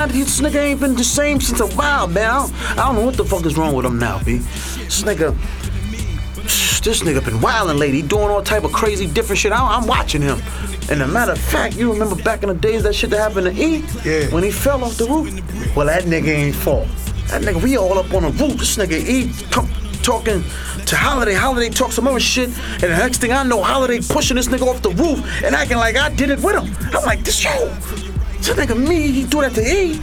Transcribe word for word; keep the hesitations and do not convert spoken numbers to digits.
This nigga ain't been the same since a while, man. I don't, I don't know what the fuck is wrong with him now, B. This nigga, this nigga been wildin' lately. He doing all type of crazy different shit. I, I'm watching him. And a matter of fact, you remember back in the days that shit that happened to E? Yeah. When he fell off the roof? Well, that nigga ain't fall. That nigga, we all up on the roof. This nigga E come, talking to Holiday. Holiday talk some other shit. And the next thing I know, Holiday pushing this nigga off the roof and acting like I did it with him. I'm like, this yo. This nigga me, he do that to E.